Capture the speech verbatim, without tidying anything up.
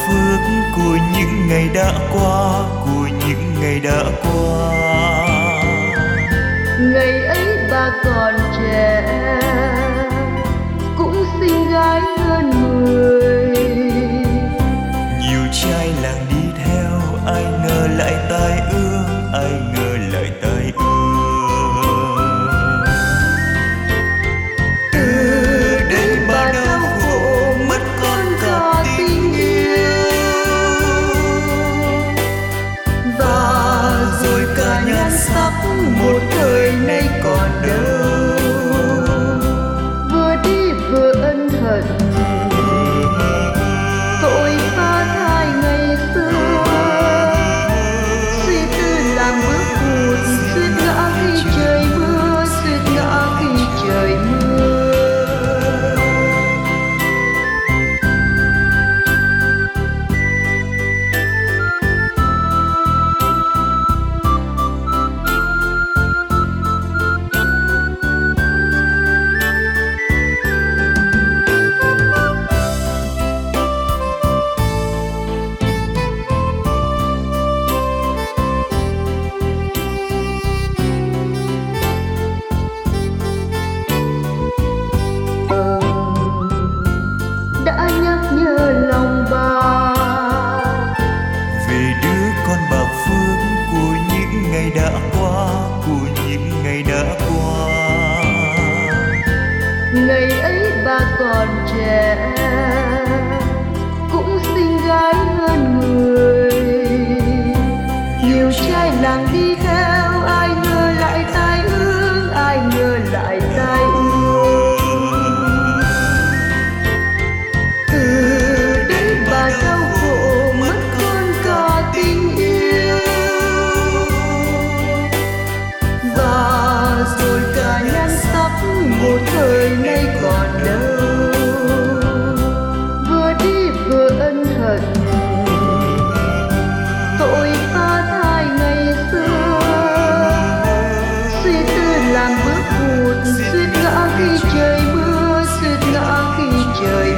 phước của những ngày đã qua, của những ngày đã qua. Ngày ấy bà còn trẻ, cũng xinh gái hơn người. Nhiều trai làng đi theo, ai ngờ lại tai ương, ai ngờ lại tai ương. Từ đây bà đau khổ mất con cả tình yêu, và rồi cả nhan sắc một thời nay còn đâu. Vừa đi vừa ân hận, tội phá thai ngày xưa. Suy tư làm bước hụt, suýt ngã khi trời mưa, suýt ngã khi trời mưa. Đã nhắc nhở lòng bà về đứa con bạc phước của những ngày đã qua, của những ngày đã qua. ngày ấy bà còn trẻ, cũng xinh gái hơn người. Nhiều trai làng đi theo, ai ngờ lại tai ương, ai ngờ lại tai ương. Từ đây bà đau khổ mất con cả tình yêu, và rồi cả nhan sắc một thời nay còn đâu. Vừa đi vừa ân hận, tội phá thai ngày xưa. Suy tư làm bước hụt, suýt ngã khi trời mưa, suýt ngã khi trời